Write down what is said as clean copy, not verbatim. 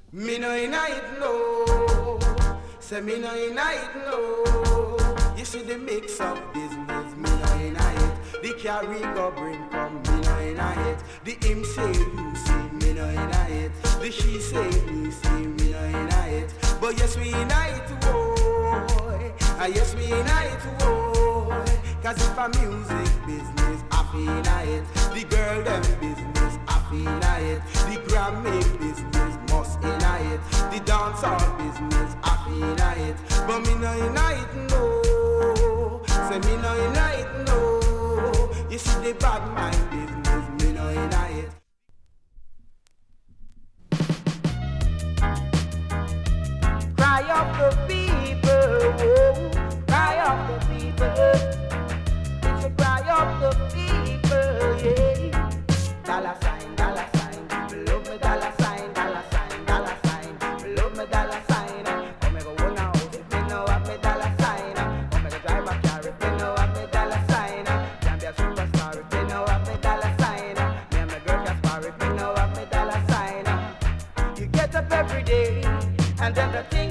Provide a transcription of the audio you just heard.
Me no in it, no. Say me no in it, no. You see the mix of business, me no in it. The carry go bring come, me no in it. The him say you see, me no in it. The she say me see, me no in it. But yes we in it, boy. Ah yes we in it, boy. Cause if a music business, I feel it. The girl them business, I feel it. The Grammy business must in it. The dancehall business, I feel it. But me no in it, no. Say me no in it, no. You see the bad mind business, me no in it. Cry of the people, oh, cry of the people. It's a cry of the people, yeah. Dollar sign, love me dollar sign, dollar sign, dollar sign. Love me dollar sign. Come me go own a house if me know have me dollar sign. Come me go drive a car if me know have me dollar sign. Can be a superstar if me know have me dollar sign. Me and my girl can spar if me know have me dollar sign. You get up every day and then the thing